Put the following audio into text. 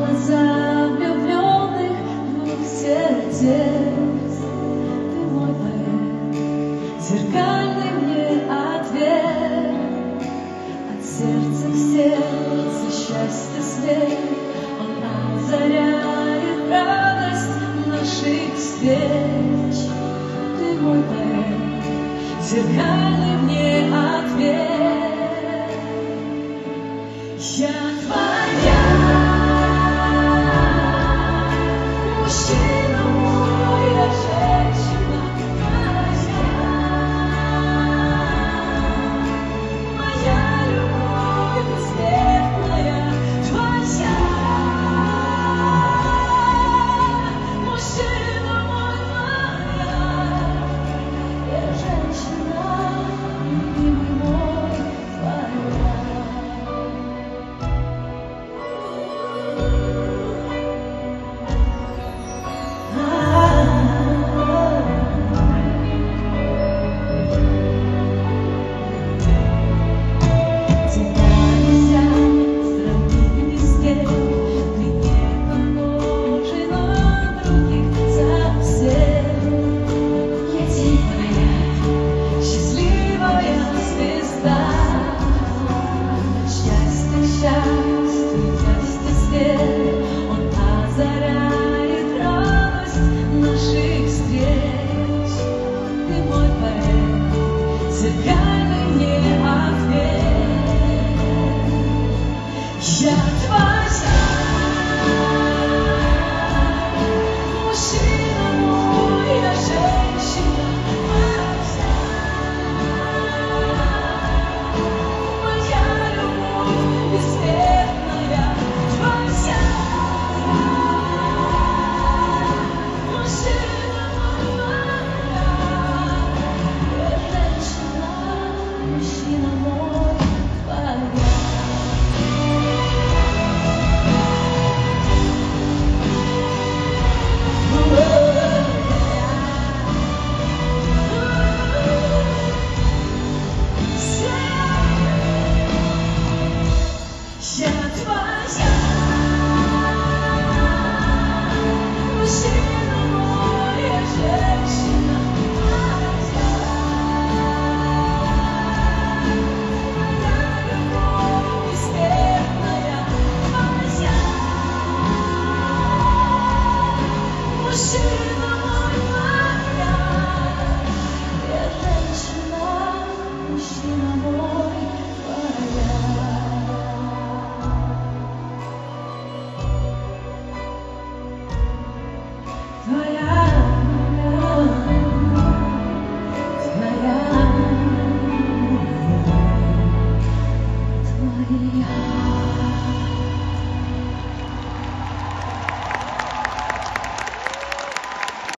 глаза влюбленных двух сердец. Ты мой поэт, зеркальный мне ответ. От сердца к сердцу счастье свет, он озаряет радость наших встреч. Ты мой поэт, зеркальный мне ответ. Я твоя, мужчина мой, я женщина твоя. Моя любовь бессмертная твоя. Мужчина мой, моя, я женщина, любимый мой, твоя. Зеркальный мне ответ. Я твоя.